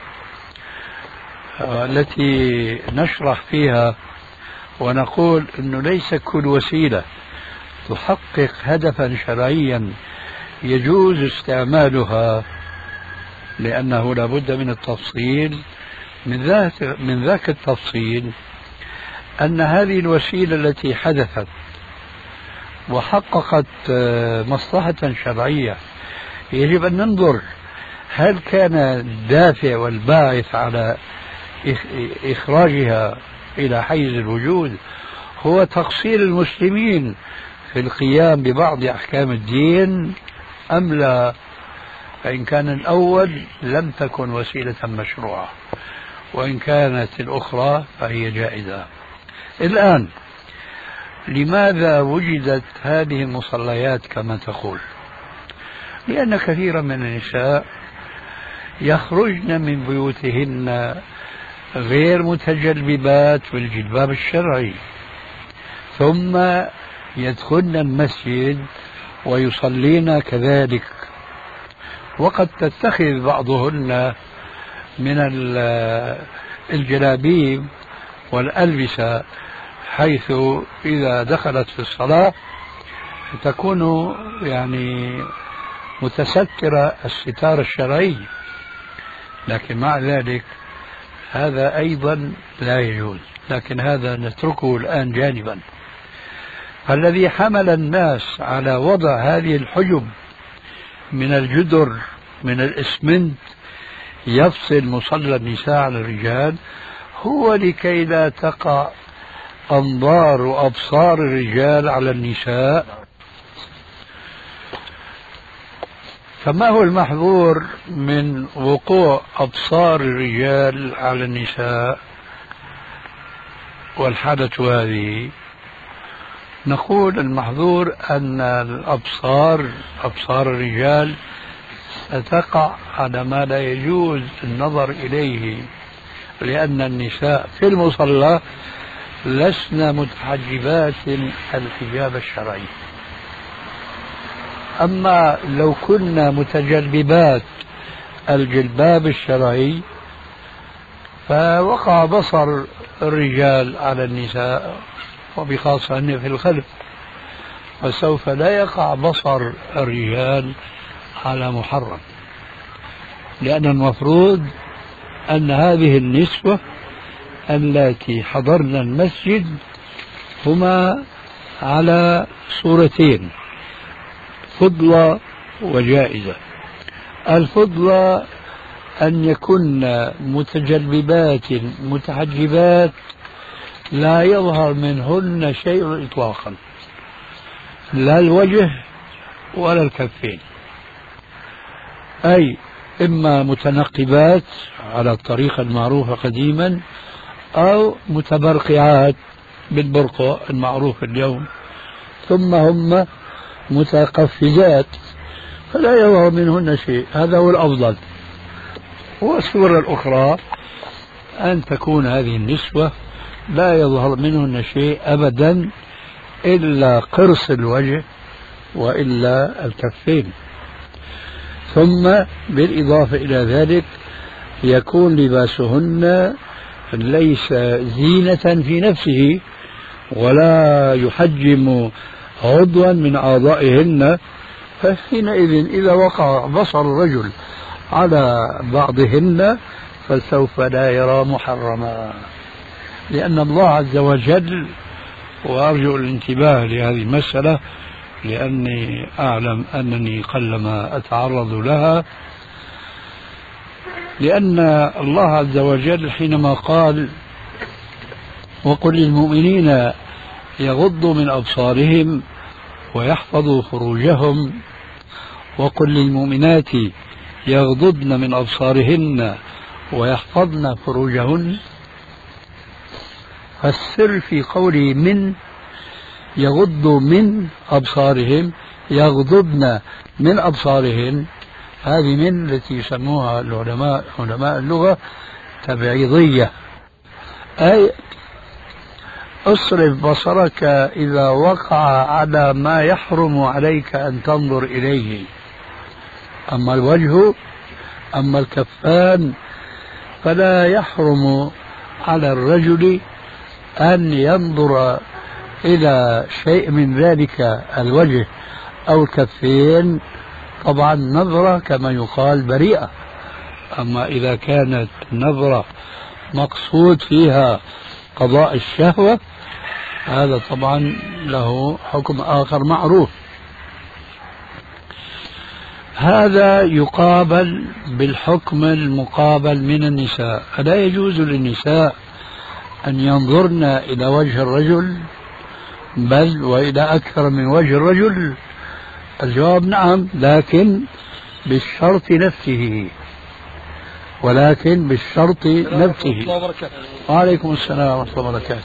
التي نشرح فيها ونقول أنه ليس كل وسيلة تحقق هدفا شرعيا يجوز استعمالها، لأنه لابد من التفصيل. من ذاك التفصيل أن هذه الوسيلة التي حدثت وحققت مصلحة شرعية يجب أن ننظر هل كان الدافع والباعث على إخراجها إلى حيز الوجود هو تقصير المسلمين في القيام ببعض أحكام الدين أم لا. فإن كان الأول لم تكن وسيلة مشروعة، وإن كانت الأخرى فهي جائزة. الآن لماذا وجدت هذه المصليات كما تقول؟ لأن كثيرا من النساء يخرجن من بيوتهن غير متجلبات بالجلباب الشرعي، ثم يدخلن المسجد ويصلين كذلك، وقد تتخذ بعضهن من الجلابيب والألبسة حيث إذا دخلت في الصلاة تكون يعني متسترة الستار الشرعي، لكن مع ذلك هذا أيضا لا يجوز. لكن هذا نتركه الآن جانبا. فالذي حمل الناس على وضع هذه الحجب من الجدر من الإسمنت يفصل مصلى النساء على الرجال هو لكي لا تقع أنظار وأبصار الرجال على النساء. فما هو المحظور من وقوع أبصار الرجال على النساء والحالة هذه؟ نقول المحظور أن أبصار الرجال ستقع على ما لا يجوز النظر إليه، لأن النساء في المصلى لسن متحجبات الحجاب الشرعي. أما لو كنا متجلبات الجلباب الشرعي فوقع بصر الرجال على النساء، وبخاصة أن في الخلف، فسوف لا يقع بصر الرجال على محرم، لأن المفروض أن هذه النسوة التي حضرن المسجد هما على صورتين: فضلة وجائزة. الفضلة أن يكن متجلبات متحجبات لا يظهر منهن شيء إطلاقا، لا الوجه ولا الكفين، أي إما متنقبات على الطريقة المعروفة قديما أو متبرقعات بالبرقع المعروف اليوم، ثم هم متقفزات فلا يظهر منهن شيء، هذا هو الأفضل. والصورة الأخرى أن تكون هذه النسوة لا يظهر منهن شيء أبدا إلا قرص الوجه وإلا الكفين. ثم بالإضافة إلى ذلك يكون لباسهن ليس زينة في نفسه ولا يحجم عضوا من أعضائهن، فحينئذ إذا وقع بصر الرجل على بعضهن فسوف لا يرى محرما، لأن الله عز وجل، وأرجو الانتباه لهذه المسألة لأني أعلم أنني قلما أتعرض لها، لأن الله عز وجل حينما قال وقل للمؤمنين يغضوا من أبصارهم ويحفظوا فروجهم وقل للمؤمنات يغضضن من أبصارهن ويحفظن فروجهن، فالسر في قوله من يغضوا من أبصارهم يغضضن من أبصارهن، هذه من التي يسموها العلماء علماء اللغة تبعيضية، أي اصرف بصرك إذا وقع على ما يحرم عليك أن تنظر إليه. أما الوجه أما الكفان فلا يحرم على الرجل أن ينظر إلى شيء من ذلك الوجه أو الكفين، طبعا نظرة كما يقال بريئة. أما إذا كانت نظرة مقصود فيها قضاء الشهوة هذا طبعا له حكم آخر معروف. هذا يقابل بالحكم المقابل من النساء، ألا يجوز للنساء أن ينظرن إلى وجه الرجل بل وإلى أكثر من وجه الرجل؟ الجواب نعم، لكن بالشرط نفسه، ولكن بالشرط نفسه. وعليكم السلام ورحمة الله وبركاته.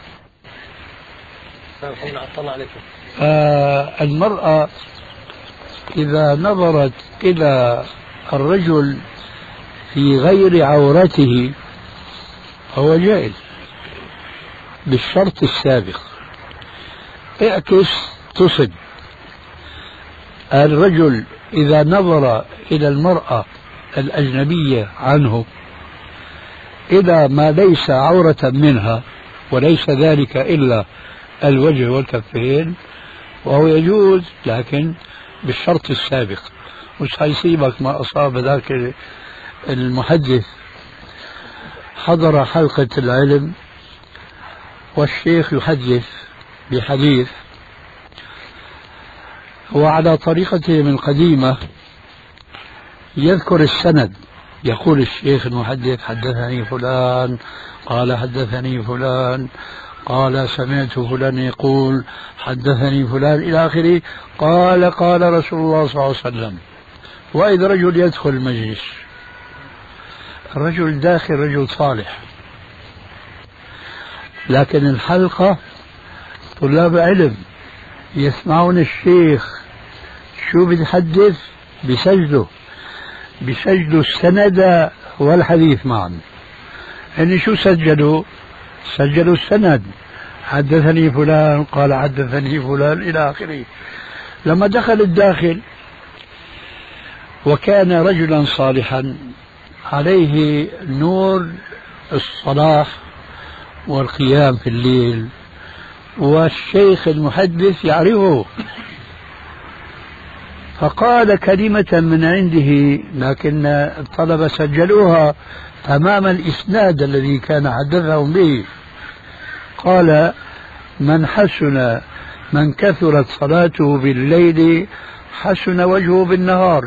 المرأة إذا نظرت إلى الرجل في غير عورته هو جائز بالشرط السابق. اعكس تصب. الرجل إذا نظر إلى المرأة الأجنبية عنه إذا ما ليس عورة منها وليس ذلك إلا الوجه والكفين وهو يجوز، لكن بالشرط السابق. مش حيصيبك ما أصاب ذاك المحدث حضر حلقة العلم والشيخ يحدث بحديث وعلى طريقته من القديمة يذكر السند، يقول الشيخ المحدث حدثني فلان قال حدثني فلان قال سمعت فلان يقول حدثني فلان إلى آخره، قال رسول الله صلى الله عليه وسلم. وإذا رجل يدخل المجلس، الرجل داخل رجل صالح، لكن الحلقة طلاب علم يسمعون الشيخ شو بيتحدث، بسجدوا السند والحديث معا. يعني شو سجلوا السند، حدثني فلان قال حدثني فلان إلى آخره. لما دخل الداخل وكان رجلا صالحا عليه نور الصلاح والقيام في الليل، والشيخ المحدث يعرفه، فقال كلمة من عنده لكن الطلبة سجلوها أمام الإسناد الذي كان حدثهم به. قال من كثرت صلاته بالليل حسن وجهه بالنهار،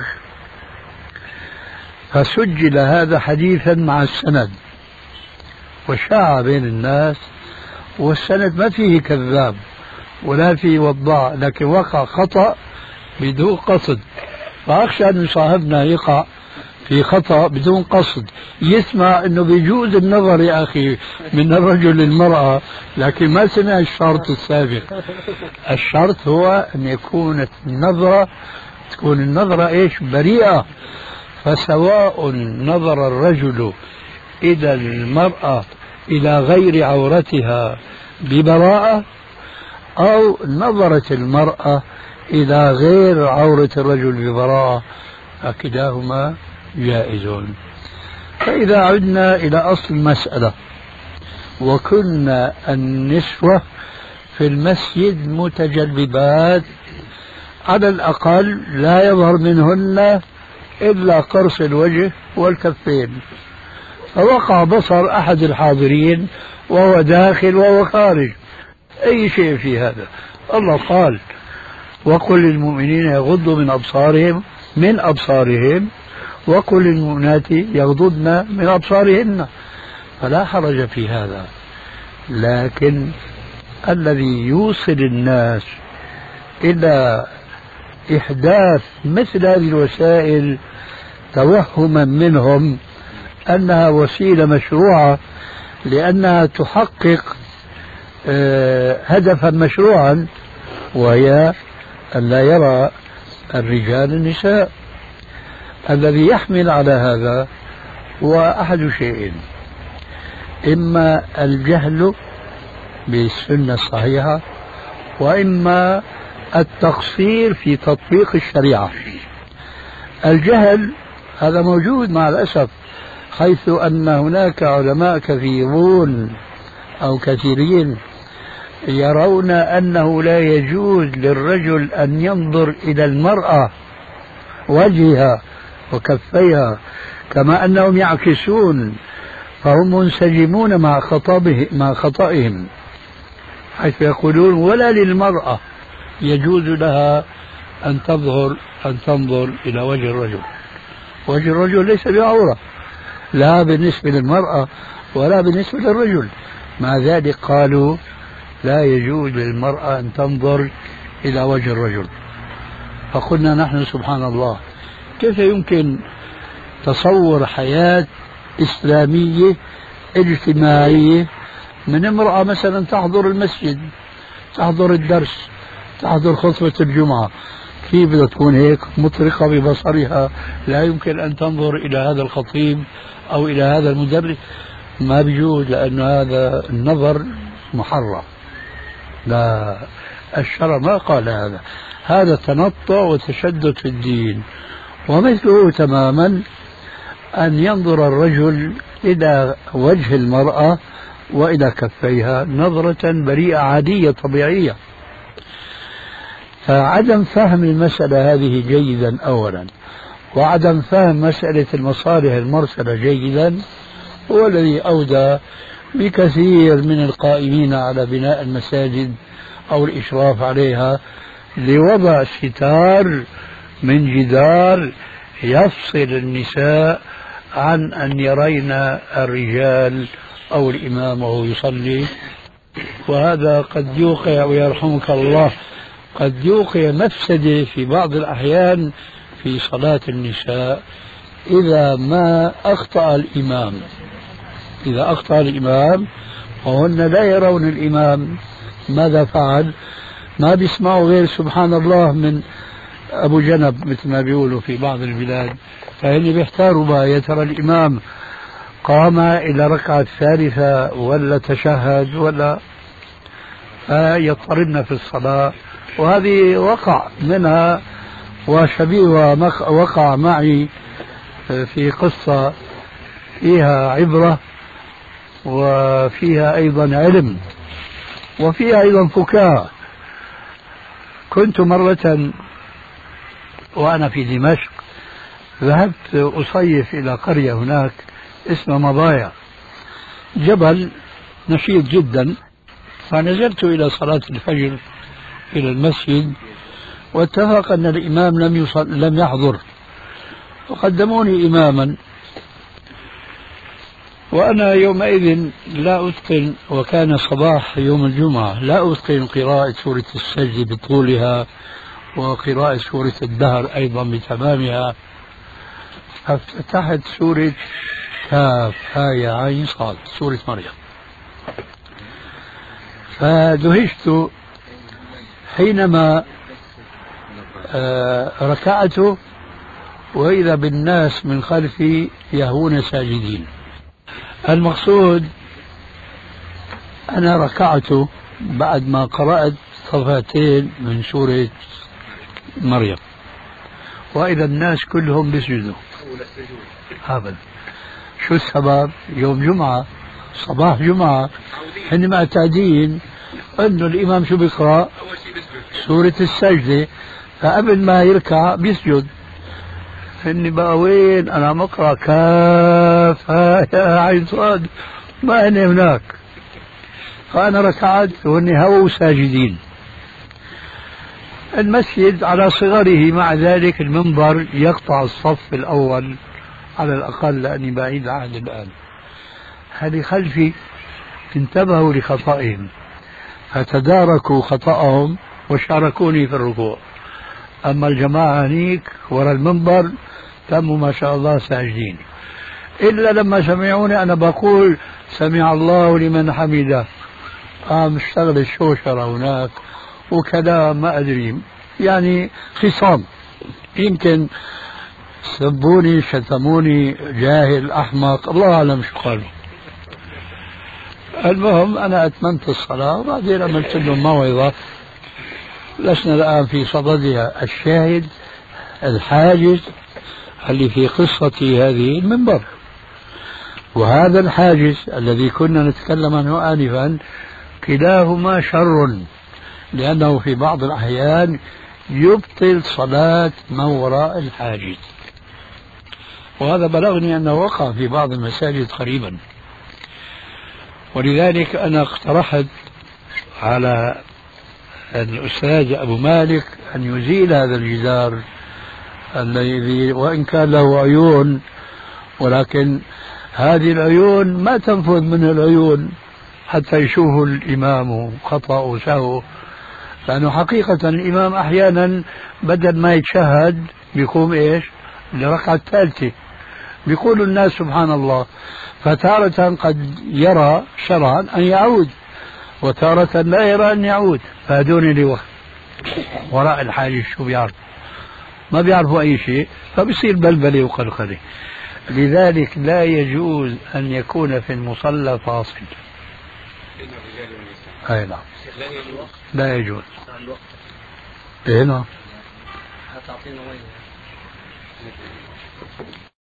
فسجل هذا حديثا مع السند وشاع بين الناس، والسند ما فيه كذاب ولا فيه وضاع، لكن وقع خطأ بدون قصد، فأخشى أن صاحبنا يقع في خطأ بدون قصد، يسمع أنه بيجوز النظر يا أخي من الرجل للمرأة، لكن ما سمع الشرط السابق. الشرط هو أن يكون تكون النظرة إيش؟ بريئة. فسواء نظر الرجل إلى المرأة إلى غير عورتها ببراءة، أو نظرت المرأة إلى غير عورة الرجل ببراءة، فكلاهما جائز. فإذا عدنا إلى أصل المسألة، وكنا النسوة في المسجد متجلبات، على الأقل لا يظهر منهن إلا قرص الوجه والكفين، فوقع بصر أحد الحاضرين وهو داخل وهو خارج، أي شيء في هذا. الله قال: وقل للمؤمنين يغضوا من أبصارهم وقل للمؤمنات يغضضن من أبصارهن، فلا حرج في هذا. لكن الذي يوصل الناس إلى إحداث مثل هذه الوسائل توهما منهم أنها وسيلة مشروعة لأنها تحقق هدفا مشروعا، وهي أن لا يرى الرجال النساء. الذي يحمل على هذا هو أحد شيئين: إما الجهل بالسنة الصحيحة، وإما التقصير في تطبيق الشريعة. الجهل هذا موجود مع الأسف، حيث أن هناك علماء كثيرون أو كثيرين يرون أنه لا يجوز للرجل أن ينظر إلى المرأة وجهها وكفيها، كما أنهم يعكسون، فهم منسجمون مع خطئهم، حيث يقولون: ولا للمرأة يجوز لها أن تنظر إلى وجه الرجل. وجه الرجل ليس بعورة، لا بالنسبة للمرأة ولا بالنسبة للرجل. مع ذلك قالوا: لا يجوز للمرأة أن تنظر إلى وجه الرجل. فقلنا نحن: سبحان الله، كيف يمكن تصور حياة إسلامية اجتماعية من امرأة مثلا تحضر المسجد، تحضر الدرس، تحضر خطبة الجمعة، كيف بدها تكون هيك مطرقة ببصرها، لا يمكن أن تنظر إلى هذا الخطيب أو إلى هذا المدرس؟ ما بيجوز، لأن هذا النظر محرم. لا، الشرع ما قال هذا، هذا تنطع وتشدد في الدين. ومثله تماما أن ينظر الرجل إلى وجه المرأة وإلى كفيها نظرة بريئة عادية طبيعية. فعدم فهم المسألة هذه جيدا أولا، وعدم فهم مسألة المصالح المرسلة جيدا، هو الذي أودى بكثير من القائمين على بناء المساجد أو الإشراف عليها لوضع ستار من جدار يفصل النساء عن أن يرين الرجال أو الإمام وهو يصلي. وهذا قد يوقع، ويرحمك الله، قد يوقع مفسدة في بعض الأحيان في صلاة النساء إذا ما أخطأ الإمام. إذا أخطأ الإمام وهن لا يرون الإمام ماذا فعل، ما بيسمعوا غير سبحان الله من أبو جنب مثل ما بيقولوا في بعض البلاد، فهن بيحتاروا بقى يا ترى الإمام قام إلى ركعة ثالثة ولا تشهد ولا، يضطربن في الصلاة. وهذه وقع منها وشبيهها وقع معي في قصة فيها عبرة وفيها أيضا علم وفيها أيضا فكاهة. كنت مرة وأنا في دمشق ذهبت أصيف إلى قرية هناك اسمها مضايا، جبل نشيط جدا، فنزلت إلى صلاة الفجر إلى المسجد، واتفق أن الإمام لم يحضر، وقدموني إماما، وأنا يومئذ لا أتقن، وكان صباح يوم الجمعة، لا أتقن قراءة سورة السجد بطولها وقراءة سورة الدهر أيضا بتمامها. فافتتحت سورة كاف هاء عين صاد، سورة مريم. فدهشت حينما ركعت وإذا بالناس من خلفي يهون ساجدين. المقصود أنا ركعت بعد ما قرأت صفحتين من سورة مريم وإذا الناس كلهم بيسجدوا. هذا شو السبب؟ يوم جمعة، صباح جمعة، هن معتادين أنه الإمام شو بيقرأ؟ سورة السجدة، فقبل ما يركع بيسجد. هن بقى وين أنا مقرأ كاف يا عين صاد، ما هن هناك. فأنا ركعت وهن هووا ساجدين. المسجد على صغره، مع ذلك المنبر يقطع الصف الأول على الأقل لأني بعيد عنه الآن. هذه خلفي انتبهوا لخطئهم فتداركوا خطأهم وشاركوني في الركوع. أما الجماعة هنيك وراء المنبر تموا ما شاء الله ساجدين، إلا لما سمعوني أنا بقول سمع الله لمن حمده، اشتغل الشوشرة هناك وكلام ما أدري، يعني خصام، يمكن سبوني شتموني جاهل أحمق، الله أعلم شو قالوا. المهم أنا أتممت الصلاة وبعدين عملت لهم موعظة لسنا الآن في صددها. الشاهد الحاجز اللي في قصتي هذه المنبر، وهذا الحاجز الذي كنا نتكلم عنه آنفا كلاهما شر، لأنه في بعض الأحيان يبطل صلاة من وراء الحاجز، وهذا بلغني أنه وقع في بعض المساجد قريبا. ولذلك أنا اقترحت على الأستاذ أبو مالك أن يزيل هذا الجدار الذي وإن كان له عيون، ولكن هذه العيون ما تنفذ من العيون حتى يشوفوا الإمام خطأ وسهو. لأنه حقيقة الإمام أحيانا بدل ما يتشهد بيقوم إيش لركعة الثالثة، بيقول الناس سبحان الله، فتارة قد يرى شرعا أن يعود وتارة لا يرى أن يعود. فهدون اللي وراء الحاجز شو بيعرف؟ ما بيعرفوا أي شيء، فبصير بلبلة وقلقلة. لذلك لا يجوز أن يكون في المصلى فاصل. أي نعم، لا يجوز. إيه نعم.